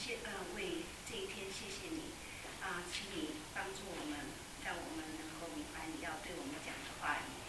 为这一天谢谢你请你帮助我们，让我们能够明白你要对我们讲的话语。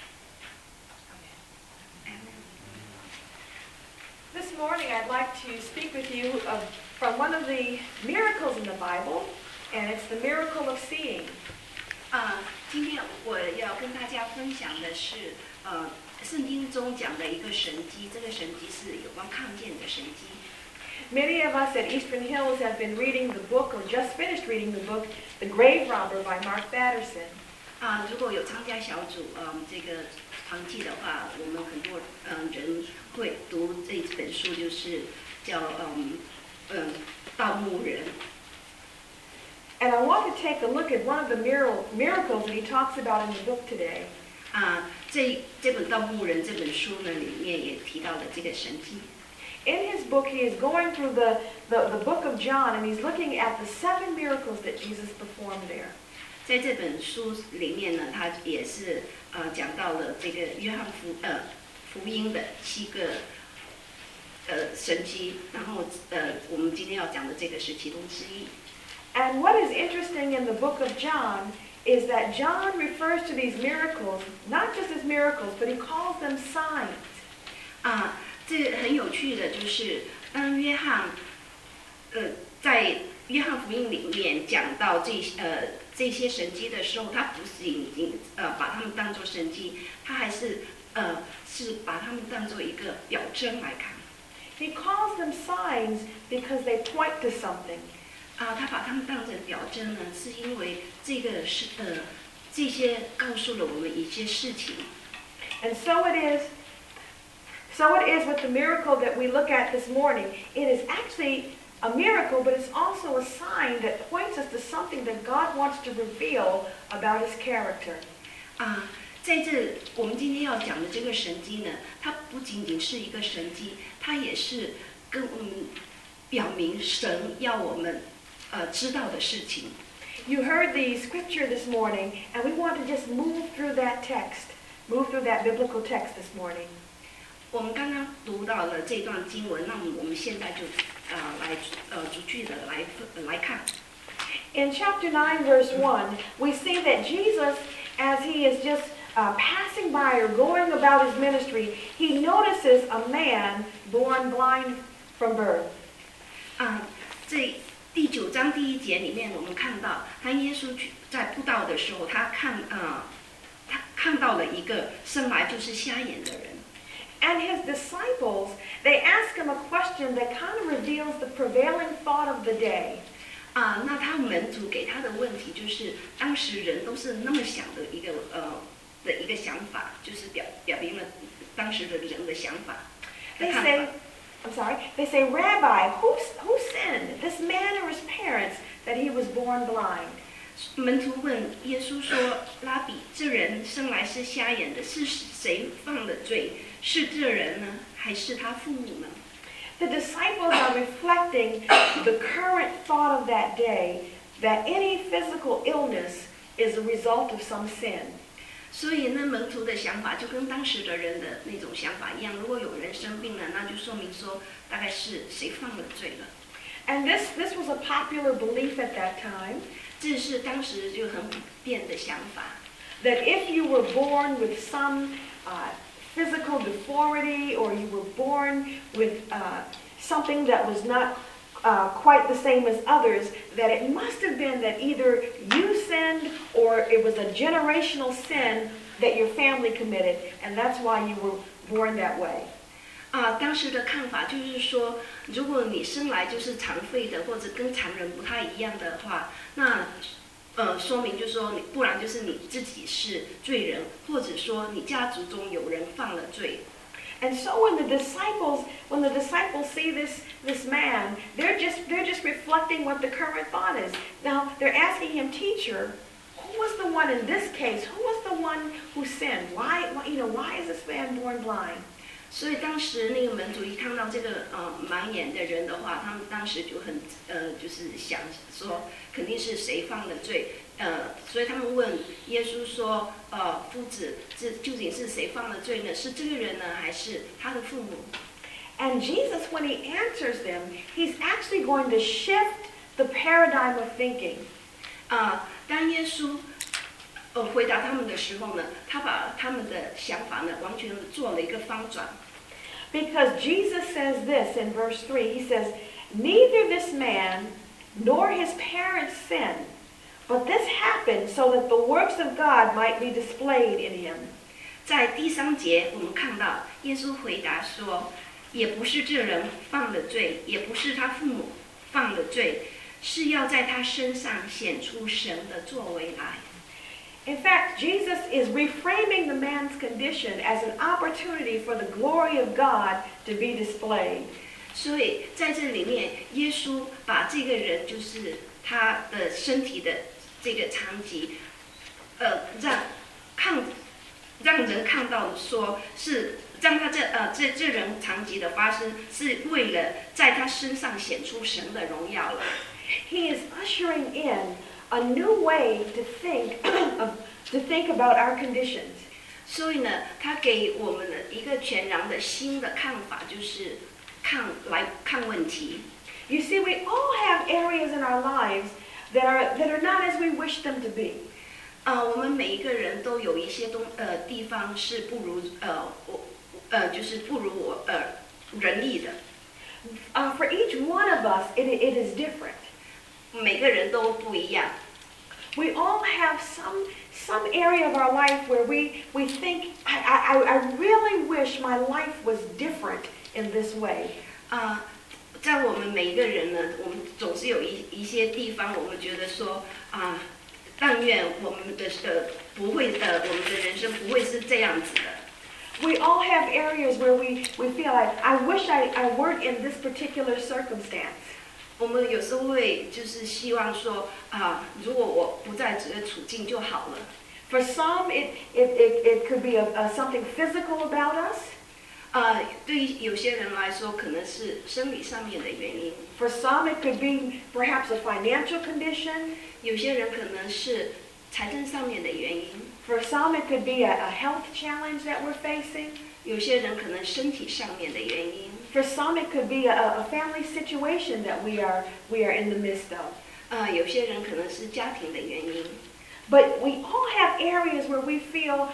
This morning I'd like to speak with you from one of the miracles in the Bible, and it's the miracle of seeing. 今天我要跟大家分享的是圣经中讲的一个神迹，这个神迹是有关看见的神迹。 Many of us at Eastern Hills have been reading the book, or just finished reading the book, The Grave Robber by Mark Batterson. 如果有参加小组这个团契的话，我们很多人会读这本书，就是叫盗墓人。 And I want to take a look at one of the miracles that he talks about in the book today. 这本《盗墓人》这本书呢，里面也提到了这个神迹。 In his book, he is going through the book of John, and he's looking at the 7 miracles that Jesus performed there. 在这本书里面呢，他也是讲到了这个约翰福音的7个神迹，然后我们今天要讲的这个是其中之一。 And what is interesting in the book of John is that John refers to these miracles not just as miracles, but he calls them signs. 这很有趣的就是，当约翰在约翰福音里面讲到这些神迹的时候，他不是已经把他们当作神迹，他还是把他们当作一个表征来看。 He calls them signs because they point to something. 他把他们当成表征呢，是因为这个是这些告诉了我们一些事情。 And so it is with the miracle that we look at this morning. It is actually a miracle, but it's also a sign that points us to something that God wants to reveal about His character. 在这我们今天要讲的这个神迹呢，它不仅仅是一个神迹，它也是跟我们表明神要我们知道的事情。 You heard the scripture this morning, and we want to just move through that text, move through that biblical text this morning. 我们刚刚读到了这段经文，那么我们现在就来逐句的来看。 In chapter 9, verse 1, we see that Jesus, as he is just passing by or going about his ministry, he notices a man born blind from birth. 这第9章第1节里面，我们看到，当耶稣在布道的时候，他看到了一个生来就是瞎眼的人。 And his disciples, they ask him a question that kind of reveals the prevailing thought of the day. 那他门徒给他的问题就是，当时人都是那么想的一个想法，就是表明了当时的人的想法。 They say, Rabbi, who sinned, this man or his parents, that he was born blind? 门徒问耶稣说：“拉比，这人生来是瞎眼的，是谁犯了罪？是这人呢，还是他父母呢？” The disciples are reflecting the current thought of that day, that any physical illness is a result of some sin. 所以呢，门徒的想法就跟当时的人的那种想法一样。如果有人生病了，那就说明说大概是谁犯了罪了。 And this was a popular belief at that time. 这是当时就很普遍的想法。 That if you were born with some physical deformity, or you were born with something that was not quite the same as others, that it must have been that either you sinned or it was a generational sin that your family committed, and that's why you were born that way. 当时的看法就是说，如果你生来就是残废的，或者跟常人不太一样的话，那说明就是说不然就是你自己是罪人，或者说你家族中有人犯了罪。 And so when the disciples see this man, they're just reflecting what the current thought is. Now they're asking him, "Teacher, who was the one in this case? Who was the one who sinned? Why is this man born blind?" 所以当时那个门徒一看到这个盲眼的人的话，他们当时就很就是想说，肯定是谁犯了罪。所以他们问耶稣说：“夫子，这究竟是谁犯了罪呢？是这个人呢，还是他的父母？” And Jesus, when he answers them, he's actually going to shift the paradigm of thinking. 当耶稣回答他们的时候呢，他把他们的想法呢完全做了一个翻转。 Because Jesus says this in verse 3, he says, "Neither this man nor his parents sinned, but this happened so that the works of God might be displayed in him." 在第3节，我们看到耶稣回答说：“也不是这人犯了罪，也不是他父母犯了罪，是要在他身上显出神的作为来。” In fact, Jesus is reframing the man's condition as an opportunity for the glory of God to be displayed. 所以在这里面，耶稣把这个人就是他的身体的这个残疾，让人看到说是让他这人残疾的发生，是为了在他身上显出神的荣耀了。 He is ushering in a new way to think about our conditions. 所以呢，他给我们的一个全然的新的看法，就是看问题。 You see, we all have areas in our lives that are not as we wish them to be. 我们每一个人都有一些地方是不如就是不如我人意的。 For each one of us, it is different. 每个人都不一样。 We all have some area of our life where we think, I really wish my life was different in this way. 在我们每一个人呢，我们总是有一些地方，我们觉得说但愿我们的不会我们的人生不会是这样子的。 We all have areas where we feel like, I wish I weren't in this particular circumstance. 我们有时候会就是希望说如果我不在这个处境就好了。 For some, it could be something physical about us. 对于有些人来说，可能是生理上面的原因。 For some, it could be perhaps a financial condition. 有些人可能是财政上面的原因。 For some, it could be a health challenge that we're facing. 有些人可能身体上面的原因。 For some, it could be a family situation that we are in the midst of. 有些人可能是家庭的原因。 But we all have areas where we feel,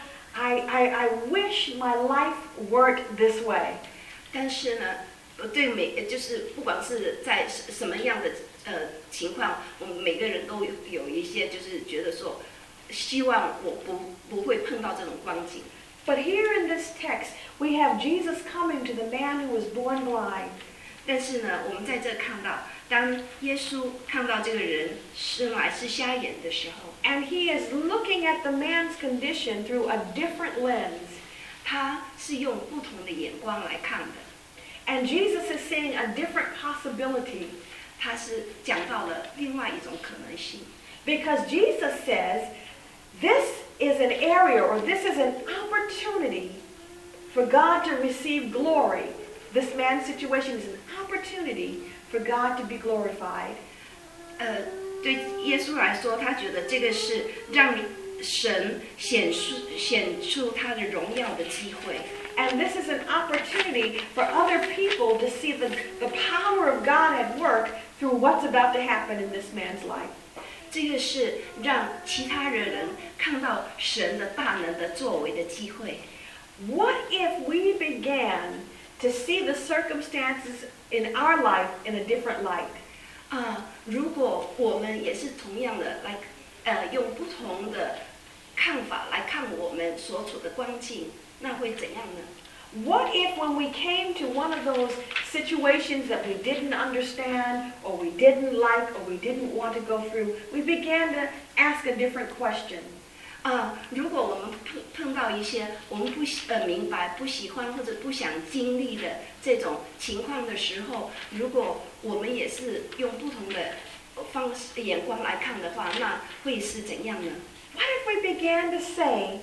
I wish my life weren't this way. 但是呢，就是不管是在什么样的情况，我们每个人都有一些就是觉得说，希望我不会碰到这种光景。 But here in this text, we have Jesus coming to the man who was born blind. 但是呢，我们在这看到，当耶稣看到这个人生来是瞎眼的时候， And he is looking at the man's condition through a different lens. 他是用不同的眼光来看的。 And Jesus is seeing a different possibility. 他是讲到了另外一种可能性。 Because Jesus says, this is an area, or this is an opportunity for God to receive glory. This man's situation is an opportunity for God to be glorified. 对耶稣来说，他觉得这个是让神显出他的荣耀的机会。 And this is an opportunity for other people to see the power of God at work through what's about to happen in this man's life. 这个是让其他的人看到神的大能的作为的机会。 What if we began to see the circumstances in our life in a different light? 如果我们也是同样的来用不同的看法来看我们所处的光景，那会怎样呢？ What if when we came to one of those situations that we didn't understand, or we didn't like, or we didn't want to go through, we began to ask a different question? 如果我们碰到一些我们不明白、不喜欢或者不想经历的这种情况的时候，如果我们也是用不同的眼光来看的话，那会是怎样呢？ What if we began to say,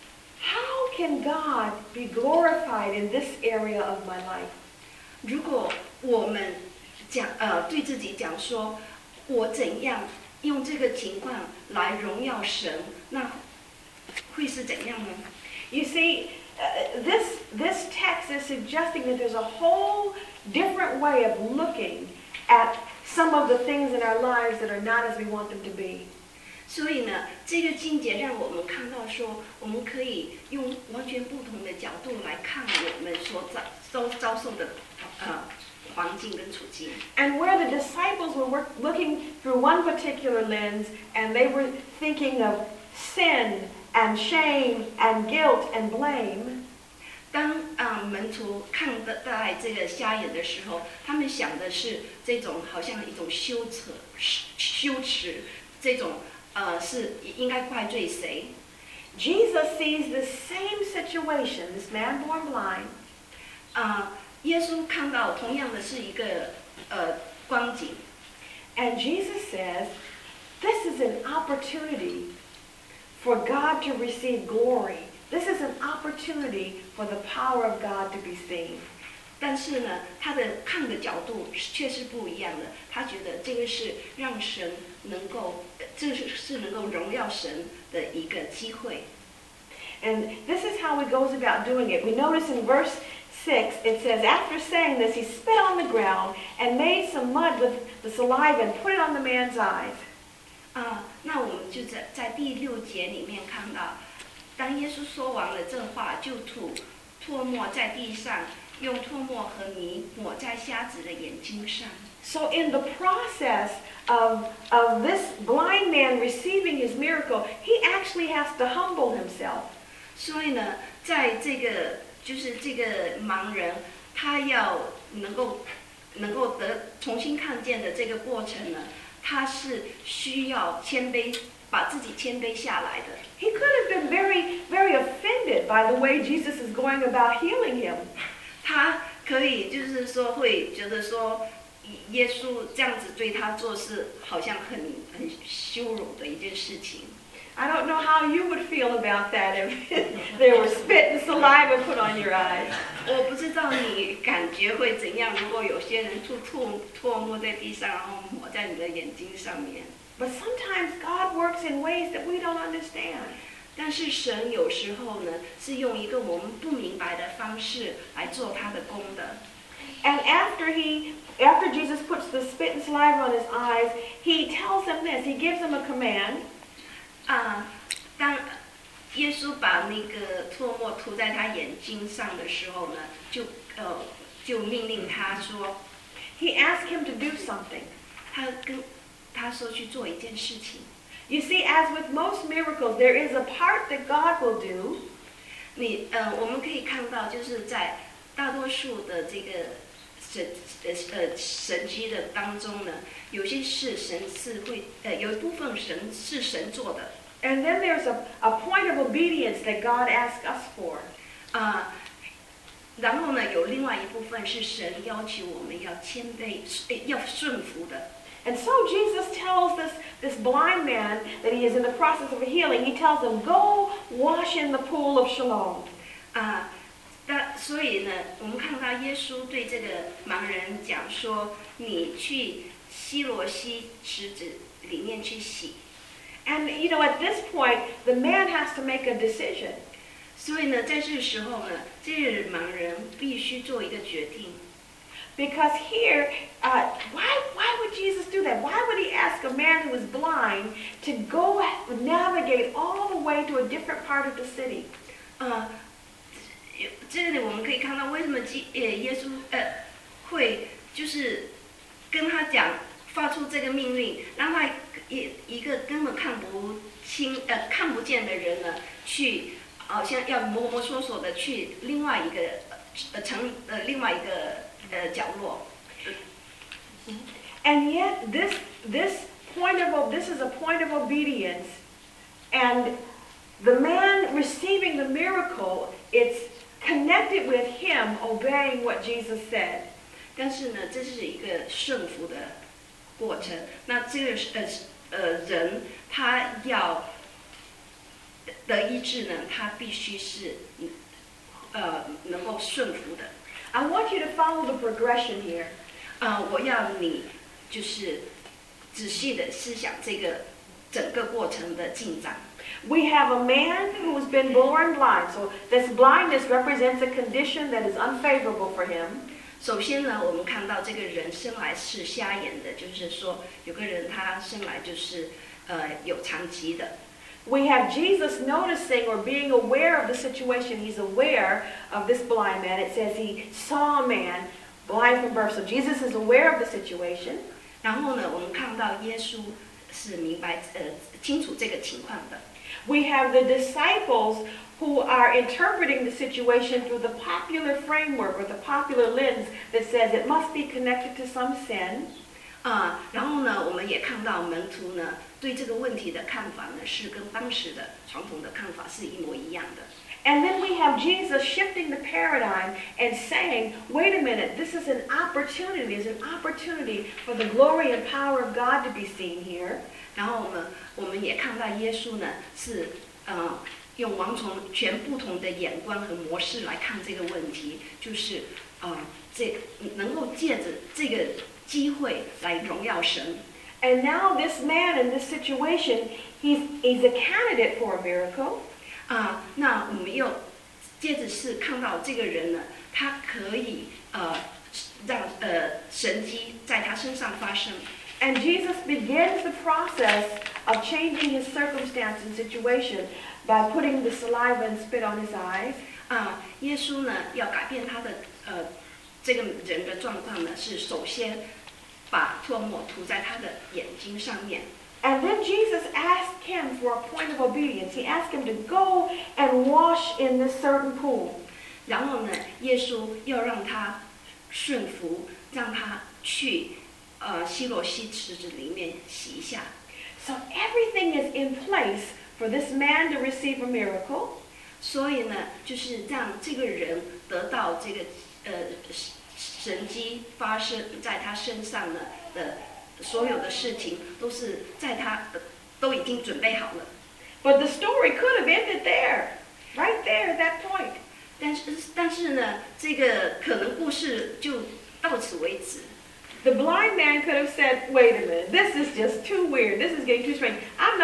how can God be glorified in this area of my life? 如果我们对自己讲说，我怎样用这个情况来荣耀神，那会是怎样呢？ You see, this text is suggesting that there's a whole different way of looking at some of the things in our lives that are not as we want them to be. 所以呢，这个经节让我们看到说，我们可以用完全不同的角度来看我们所遭受的环境跟处境。 And where the disciples were looking through one particular lens, and they were thinking of sin and shame and guilt and blame. 当门徒看待这个瞎眼的时候，他们想的是这种好像一种羞耻，这种是应该怪罪谁？ Jesus sees the same situation, this man born blind. 耶稣看到同样的是一个光景， And Jesus says, this is an opportunity for God to receive glory. This is an opportunity for the power of God to be seen. 但是呢，他的看的角度却是不一样的。他觉得这个是让神能够，这是能够荣耀神的一个机会。 And this is how he goes about doing it. We notice in verse 6, it says, after saying this, he spit on the ground and made some mud with the saliva and put it on the man's eyes. 那我们就在第6节里面看到，当耶稣说完了这话，就吐唾沫在地上，用唾沫和泥抹在瞎子的眼睛上。 So in the process of this blind man receiving his miracle, he actually has to humble himself. 所以呢，在这个就是这个盲人，他要能够重新看见的这个过程呢，他是需要谦卑，把自己谦卑下来的。 He could have been very, very offended by the way Jesus is going about healing him. 他可以就是说会觉得说，耶稣这样子对他做事，好像很羞辱的一件事情。 I don't know how you would feel about that if there were spit and saliva put on your eyes. 我不知道你感觉会怎样，如果有些人吐唾沫在地上，然后抹在你的眼睛上面。 But sometimes God works in ways that we don't understand. 但是神有时候呢，是用一个我们不明白的方式来做他的功的。 And after Jesus puts the spit and saliva on his eyes, he tells them this. He gives them a command. 当耶稣把那个唾沫涂在他眼睛上的时候呢，就命令他说 He asked him to do something. 他说去做一件事情。 You see, as with most miracles, there is a part that God will do. 我们可以看到，就是在大多数的这个神迹的当中呢，有些事神是会有一部分是神做的。 And then there's a point of obedience that God asks us for. 然后呢，有另外一部分是神要求我们要谦卑，要顺服的。 And so Jesus tells this blind man that he is in the process of healing, he tells him, go wash in the pool of Siloam. 所以呢，我们看到耶稣对这个盲人讲说：“你去西罗西池子里面去洗。” And you know, at this point, the man has to make a decision. 所以呢，在这个时候呢，这个盲人必须做一个决定。 Because here, why would Jesus do that? Why would he ask a man who was blind to go navigate all the way to a different part of the city? 这里我们可以看到，为什么耶稣会就是跟他讲，发出这个命令，让他一个根本看不见的人呢，去好像要摸摸索索的去另外一个另外一个角落。 And yet, this is a point of obedience, and the man receiving the miracle, it's connected with him obeying what Jesus said. 但是呢，这是一个顺服的过程。那这个人他要得医治呢，他必须是能够顺服的。 I want you to follow the progression here. 我要你就是仔细的思想这个整个过程的进展。 We have a man who's been born blind. So this blindness represents a condition that is unfavorable for him. 首先呢，我们看到这个人生来是瞎眼的，就是说有个人他生来就是有残疾的。 We have Jesus noticing or being aware of the situation. He's aware of this blind man. It says he saw a man blind from birth. So Jesus is aware of the situation. 然后呢，我们看到耶稣是明白清楚这个情况的。 We have the disciples who are interpreting the situation through the popular framework or the popular lens that says it must be connected to some sin. 然后呢，我们也看到门徒呢对这个问题的看法呢是跟当时的传统的看法是一模一样的。 And then we have Jesus shifting the paradigm and saying, wait a minute, this is an opportunity. There's an opportunity for the glory and power of God to be seen here. 然后呢，我们也看到耶稣呢是用完全不同的眼光和模式来看这个问题，就是这能够借着这个机会来荣耀神。 And now this man in this situation, he's a candidate for a miracle. 那我们又接着是看到这个人呢，他可以让神迹在他身上发生。 And Jesus begins the process of changing his circumstance and situation by putting the saliva and spit on his eyes. 耶稣呢要改变他的这个人的状况呢，是首先把唾沫涂在他的眼睛上面。 And then Jesus asked him for a point of obedience. He asked him to go and wash in this certain pool. 然后呢，耶稣要让他顺服，让他去希罗西池子里面洗一下。 So everything is in place for this man to receive a miracle. 所以呢，就是让这个人得到这个神迹发生在他身上呢的所有的事情，都是在他都已经准备好了。 But the story could have ended there, right there at that point. 但是呢，这个可能故事就到此为止。 The blind man could have said, "Wait a minute, this is just too weird. This is getting too strange.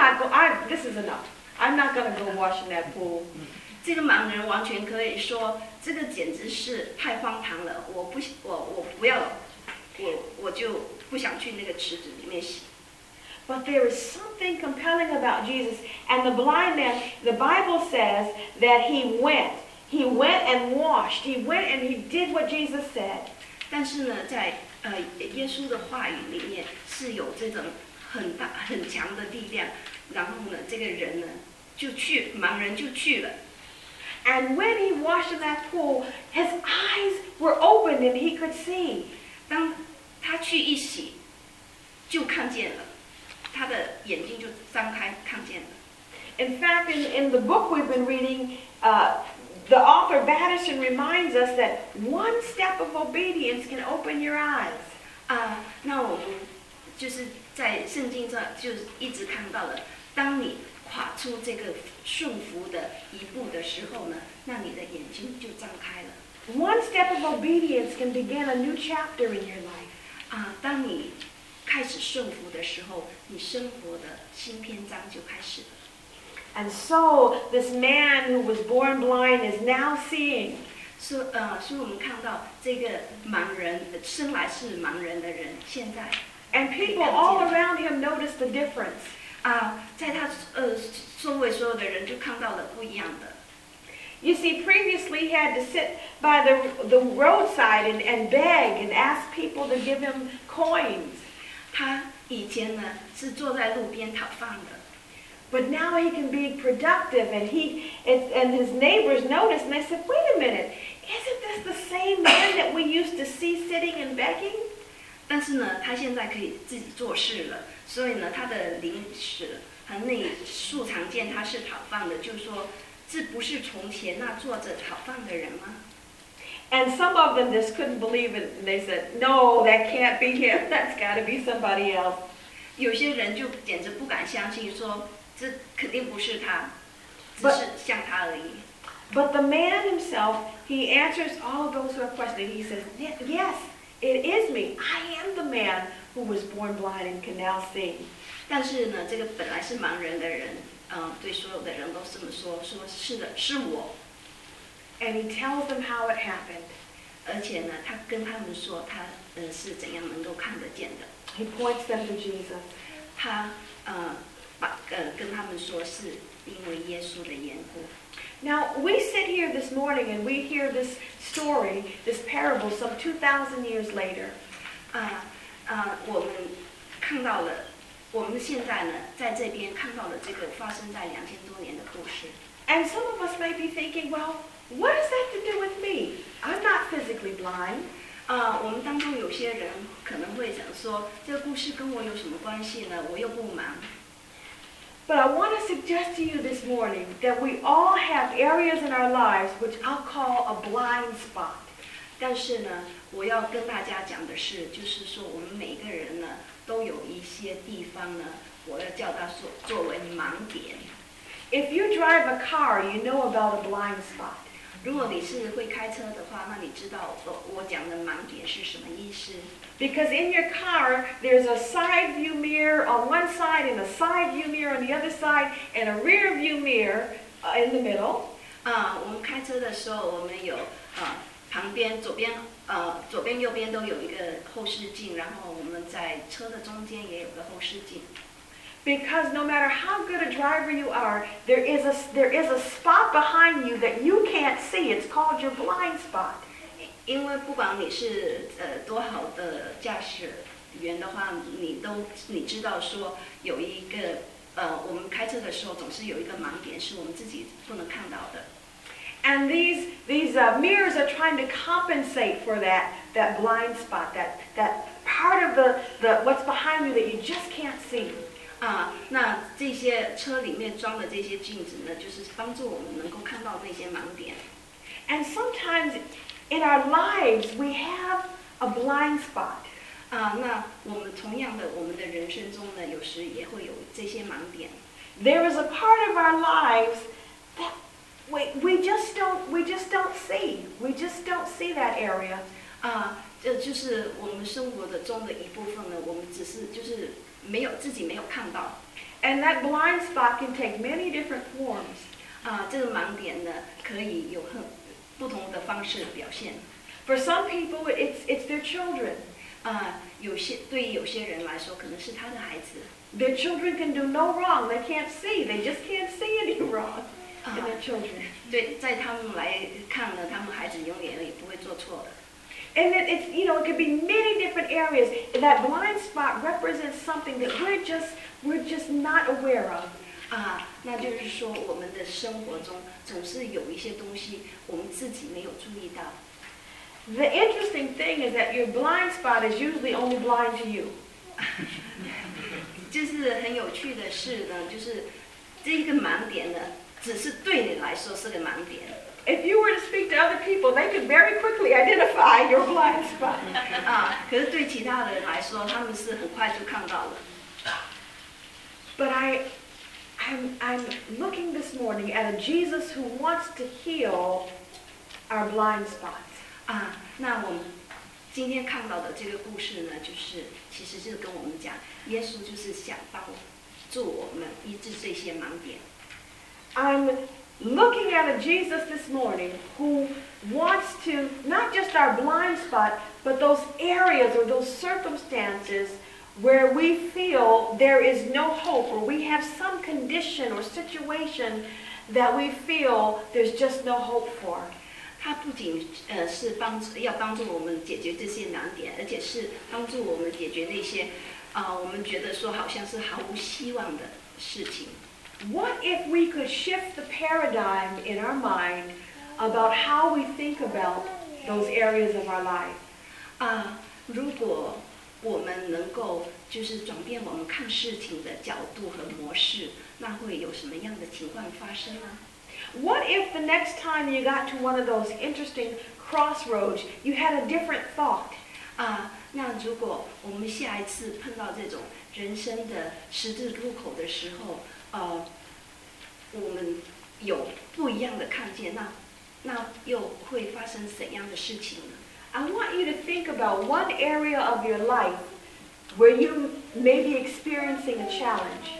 This is enough. I'm not going to go wash in that pool." 这个盲人完全可以说，这个简直是太荒唐了！我不要，我就不想去那个池子里面洗。 But there is something compelling about Jesus and the blind man. The Bible says that he went and washed. He went and he did what Jesus said. 但是呢，在耶稣的话语里面是有这种很强的力量。然后呢，这个人呢盲人就去了。 And when he washed in that pool, his eyes were opened and he could see. 当他去一洗，就看见了，他的眼睛就张开，看见了。 In fact, in the book we've been reading, the author Baddison reminds us that one step of obedience can open your eyes. 那我们就是在圣经上就一直看到了，当你跨出这个顺服的一步的时候呢，那你的眼睛就张开了。 One step of obedience can begin a new chapter in your life. 当你开始顺服的时候，你生活的新篇章就开始了。 And so this man who was born blind is now seeing. 所以我们看到这个盲人生来是盲人的人，现在 And people all around him notice the difference. 在他周围所有的人就看到了不一样的。 You see, previously he had to sit by the roadside and beg and ask people to give him coins. 他以前呢是坐在路边讨饭的。 But now he can be productive, and his neighbors notice, and they said, "Wait a minute, isn't this the same man that we used to see sitting and begging?" 但是呢，他现在可以自己做事了，所以呢，他的邻舍和那素常见他是讨饭的，就说这不是从前那坐着讨饭的人吗？ And some of them just couldn't believe it, and they said, "No, that can't be him. That's got to be somebody else." 有些人就简直不敢相信，说这肯定不是他，只是像他而已。 But the man himself, he answers all of those who are questioning. He says, "Yes, it is me. I am the man who was born blind and can now see." 但是呢，这个本来是盲人的人， 对所有的人都这么说，说是的，是我。 And he tells them how it happened. 而且呢，他跟他们说他是怎样能够看得见的。 He points them to Jesus. 他跟他们说是因为耶稣的缘故。 Now, we sit here this morning and we hear this story, this parable, some 2,000 years later. 我们看到了，我们现在呢，在这边看到了这个发生在2000多年的故事。 And some of us may be thinking, well, what does that to do with me? I'm not physically blind. 我们当中有些人可能会想说，这个故事跟我有什么关系呢？我又不盲。 But I want to suggest to you this morning that we all have areas in our lives which I'll call a blind spot. 但是呢，我要跟大家讲的是，就是说我们每个人呢，都有一些地方呢，我要叫它作为盲点。 If you drive a car, you know about a blind spot. 如果你是会开车的话，那你知道我讲的盲点是什么意思？ Because in your car, there's a side view mirror on one side and a side view mirror on the other side and a rear view mirror in the middle. 我们开车的时候，我们有旁边左边右边都有一个后视镜，然后我们在车的中间也有个后视镜。 Because no matter how good a driver you are, there is a spot behind you that you can't see. It's called your blind spot. 因为不管你是多好的驾驶员的话，你知道说有一个我们开车的时候总是有一个盲点是我们自己不能看到的。 And these mirrors are trying to compensate for that blind spot, that part of the what's behind you that you just can't see. 那这些车里面装的这些镜子呢，就是帮助我们能够看到那些盲点。 And sometimes in our lives we have a blind spot. 那我们同样的，我们的人生中呢，有时也会有这些盲点。 There is a part of our lives that we just don't see. We just don't see that area. 这就是我们生活的中的一部分呢，我们只是就是自己没有看到。 And that blind spot can take many different forms. 这个盲点呢，可以有很不同的方式表现。 For some people, it's their children. 对于有些人来说，可能是他的孩子。 Their children can do no wrong. They can't see. They just can't see any wrong in their children. 对，在他们来看呢，他们孩子永远也不会做错的。 And it could be many different areas. That blind spot represents something that we're just not aware of. 那就是说，我们的生活中总是有一些东西我们自己没有注意到。 The interesting thing is that your blind spot is usually only blind to you. 就是很有趣的是呢，就是这一个盲点呢，只是对你来说是个盲点。 If you were to speak to other people, they could very quickly identify your blind spot. 可是对其他的人来说，他们是很快就看到了。 But I'm looking this morning at a Jesus who wants to heal our blind spots. 那我们今天看到的这个故事呢，其实是跟我们讲，耶稣就是想帮助我们医治这些盲点。 I'm looking at a Jesus this morning who wants to, not just our blind spot, but those areas or those circumstances where we feel there is no hope, or we have some condition or situation that we feel there's just no hope for. 他不仅是要帮助我们解决这些难点，而且是帮助我们解决那些我们觉得说好像是毫无希望的事情。 What if we could shift the paradigm in our mind about how we think about those areas of our life? 如果我们能够就是转变我们看事情的角度和模式，那会有什么样的情况发生呢？ What if the next time you got to one of those interesting crossroads, you had a different thought? 那如果我们下一次碰到这种人生的十字路口的时候，我们有不一样的看见，那又会发生怎样的事情呢？ I want you to think about one area of your life where you may be experiencing a challenge.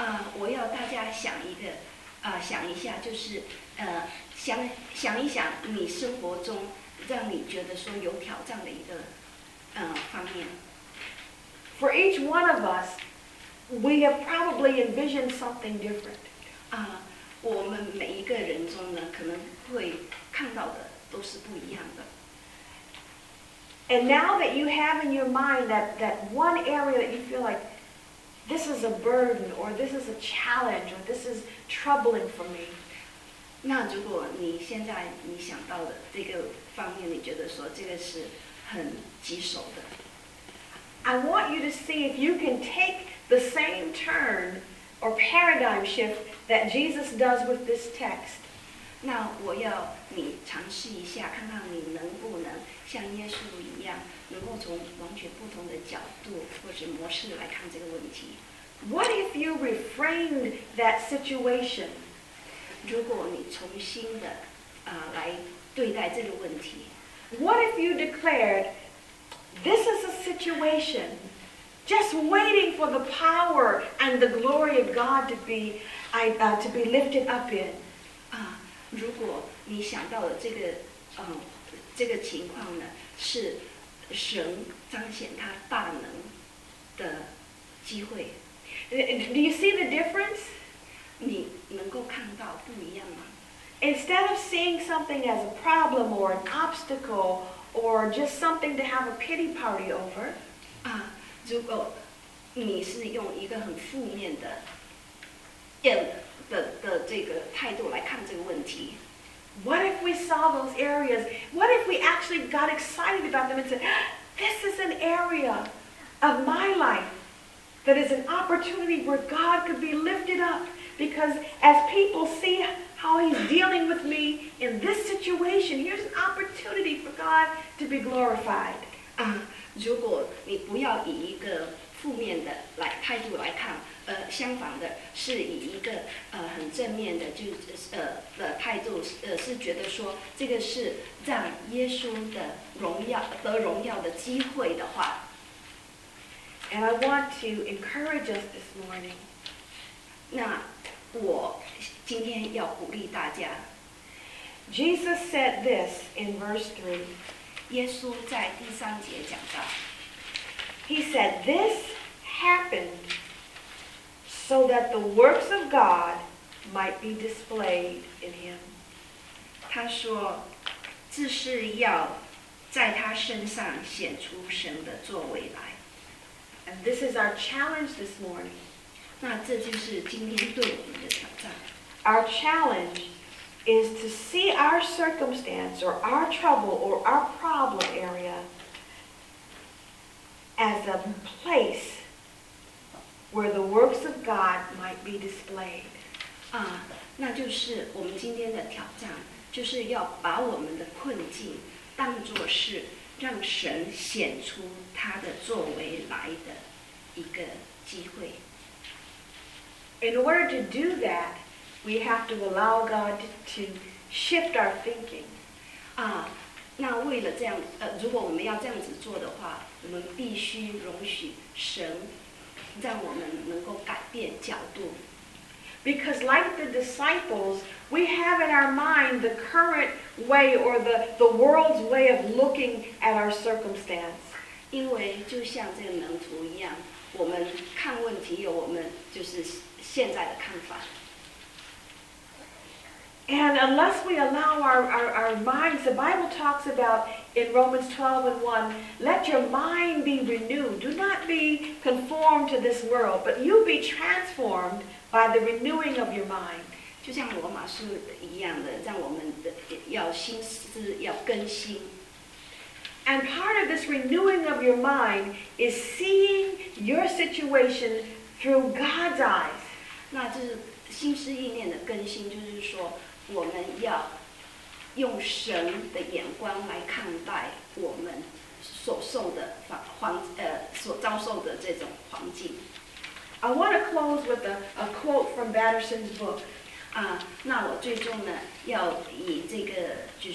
我要大家想一下，就是想一想你生活中让你觉得说有挑战的一个方面。 For each one of us, we have probably envisioned something different. 我们每一个人中呢，可能会看到的都是不一样的。 And now that you have in your mind that one area that you feel like this is a burden or this is a challenge or this is troubling for me. 那如果你现在你想到的这个方面，你觉得说这个是很棘手的， I want you to see if you can take the same turn or paradigm shift that Jesus does with this text. 那我要你尝试一下，看看你能不能像耶稣一样，能够从完全不同的角度或者模式来看这个问题。 What if you reframed that situation? 如果你重新的来对待这个问题， What if you declared, this is a situation just waiting for the power and the glory of God to be lifted up in? 如果你想到的这个情况呢，是神彰显他大能的机会。 Do you see the difference? 你能够看到不一样吗？ Instead of seeing something as a problem or an obstacle or just something to have a pity party over, 如果你是用一个很负面的这个态度来看这个问题， what if we saw those areas? What if we actually got excited about them and said, this is an area of my life that is an opportunity where God could be lifted up, because as people see how he's dealing with me in this situation, here's an opportunity for God to be glorified. 如果你不要以一个负面的态度来看，相反的是以一个很正面的的态度，是觉得说这个是让耶稣的得荣耀的机会的话。 And I want to encourage us this morning. 那我今天要鼓励大家。 Jesus said this in verse 3. 耶稣在第3节讲到， He said, this happened so that the works of God might be displayed in him. 他说，这是要在他身上显出神的作为来。 And this is our challenge this morning. 那这就是今天对我们的挑战。 Our challenge is to see our circumstance or our trouble or our problem area as a place where the works of God might be displayed. 那就是我们今天的挑战，就是要把我们的困境当作是让神显出他的作为来的一个机会。 In order to do that, we have to allow God to shift our thinking. 那为了这样，如果我们要这样子做的话，我们必须容许神让我们能够改变角度。 Because like the disciples, we have in our mind the current way or the world's way of looking at our circumstance. 因为就像这个门徒一样，我们看问题有我们就是现在的看法。 And unless we allow our minds, the Bible talks about in Romans 12:1, let your mind be renewed. Do not be conformed to this world, but you be transformed by the renewing of your mind. 就像罗马书一样的，让我们的要心思要更新。 And part of this renewing of your mind is seeing your situation through God's eyes. 那就是心思意念的更新，就是说我们要用神的眼光来看待我们所受的所遭受的这种环境。 I want to close with a quote from Batterson's book. 那我最终呢，要以这个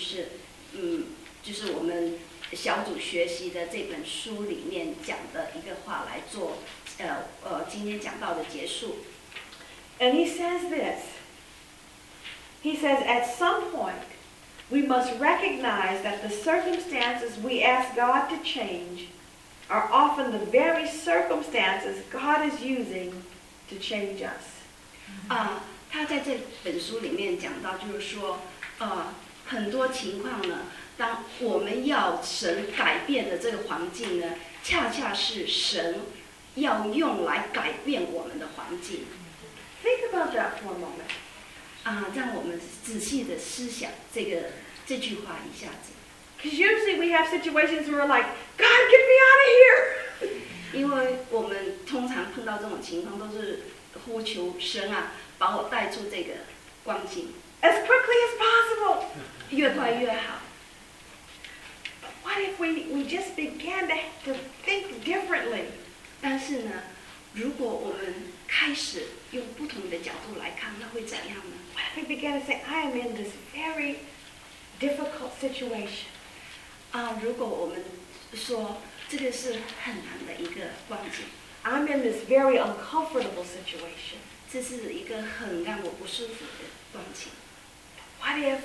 就是我们小组学习的这本书里面讲的一个话来做今天讲到的结束。 And he says this. He says, at some point, we must recognize that the circumstances we ask God to change are often the very circumstances God is using to change us. 他在这本书里面讲到，就是说，很多情况呢，当我们要神改变的这个环境呢，恰恰是神要用来改变我们的环境。 Think about that for a moment. 让我们仔细的思想这句话一下子。 Because usually we have situations where we're like, God, get me out of here. 因为我们通常碰到这种情况，都是呼求神啊，把我带出这个光景 As quickly as possible. 越快越好。 But what if we just began to think differently? 但是呢，如果我们开始用不同的角度来看，那会怎样呢？ What if we began to say, I am in this very difficult situation? 如果我们说这个是很难的一个光景， I'm in this very uncomfortable situation. 这是一个很让我不舒服的光景。 What if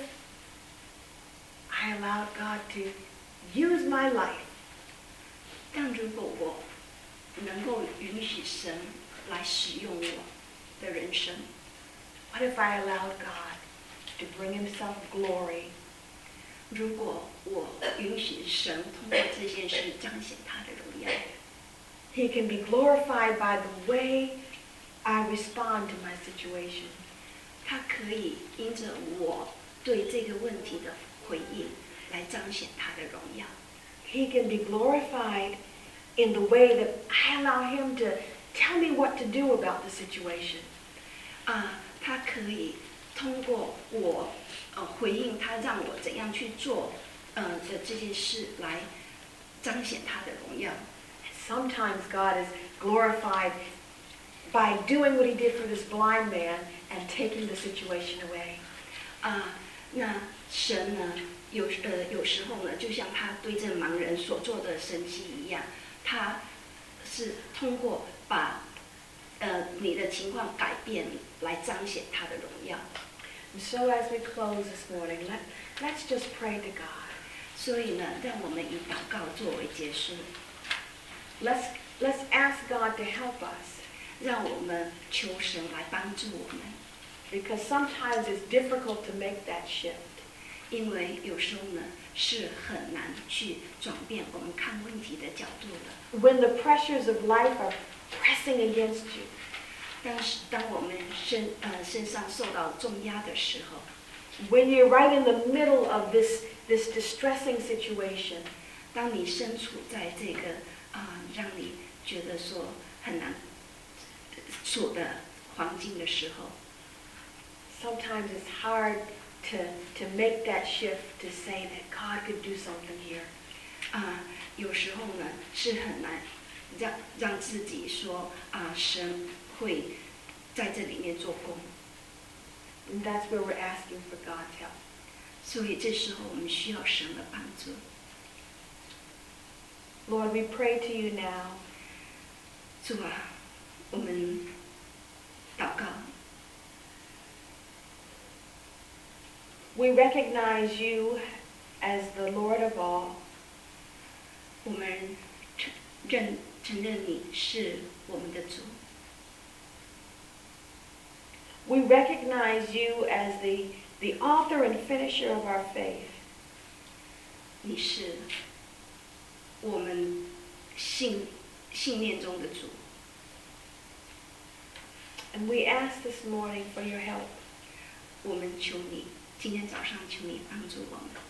I allowed God to use my life? 但如果我能够允许神来使用我的人生， What if I allowed God to bring himself glory? 如果我允许神通过这件事彰显他的荣耀， He can be glorified by the way I respond to my situation. 他可以因着我对这个问题的回应来彰显他的荣耀。 He can be glorified in the way that I allow him to tell me what to do about the situation. 他可以通过我回应他让我怎样去做的这件事来彰显他的荣耀。 Sometimes God is glorified by doing what he did for this blind man and taking the situation away. 那神呢，有时候呢，就像他对这盲人所做的神迹一样，他是通过把你的情况改变来彰显他的荣耀。 And so as we close this morning, let's just pray to God. 所以呢，让我们以祷告作为结束， Let's ask God to help us. 让我们求神来帮助我们， Because sometimes it's difficult to make that shift. 因为有时候呢是很难去转变我们看问题的角度的。 When the pressures of life are pressing against you, 但是当我们身上受到重压的时候， when you're right in the middle of this distressing situation, 当你身处在这个让你觉得说很难处的环境的时候， sometimes it's hard to make that shift to say that God could do something here. 有时候呢是很难让自己说神会在这里面做工， And that's where we're asking for God's help. 所以这时候我们需要神的帮助。 Lord, we pray to you now. 主啊，我们祷告， We recognize you as the Lord of all. 我们承认你是我们的主。 We recognize you as the author and finisher of our faith. 你是我们信念中的主， And we ask this morning for your help. 我们求你，今天早上求你帮助我们。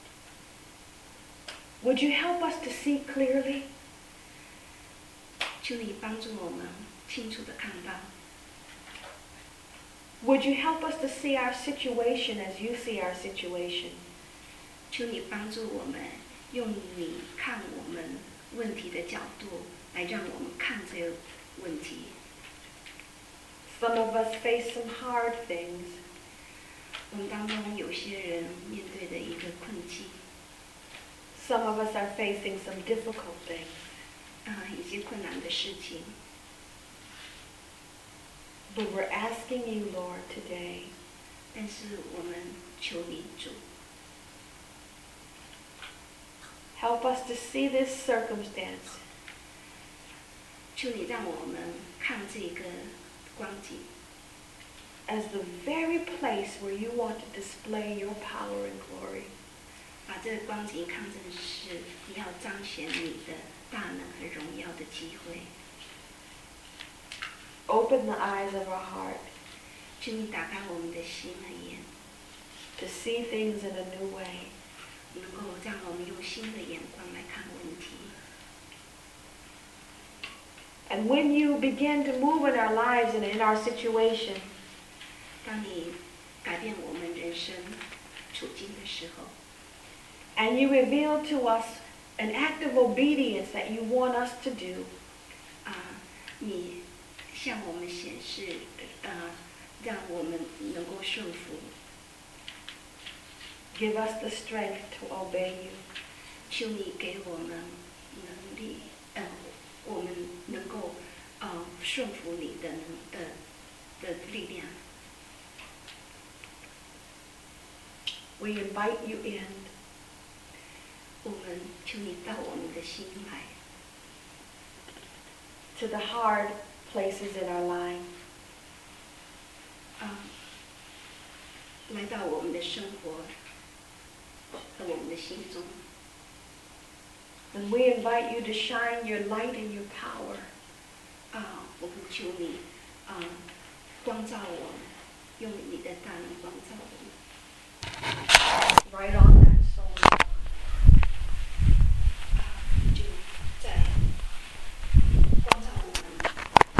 Would you help us to see clearly? 求你帮助我们清楚的看到， Would you help us to see our situation as you see our situation? 求你帮助我们用你看我们问题的角度来让我们看这个问题。 Some of us face some hard things. 我们当中有些人面对的一个困境， Some of us are facing some difficult things. 一些困难的事情。 But we're asking you, Lord, today, 但是我们求你主， help us to see this circumstance 求你让我们看这个光景， as the very place where you want to display your power and glory. 把这个光景看成是你要彰显你的大能和荣耀的机会。 Open the eyes of our heart 求你打开我们的心和眼， to see things in a new way. 能够让我们用新的眼光来看问题。 And when you begin to move in our lives and in our situation, 当你改变我们人生处境的时候， and you reveal to us an act of obedience that you want us to do, 你向我们显示，让我们能够顺服， give us the strength to obey you. 求你给我们能力，我们能够顺服你的力量。 We invite you in 我们求你到我们的心来， to the hard places in our life. 来到我们的生活和我们的心中。 And we invite you to shine your light and your power 我们求你光照我们，用你的大能光照我们。 right on that soul.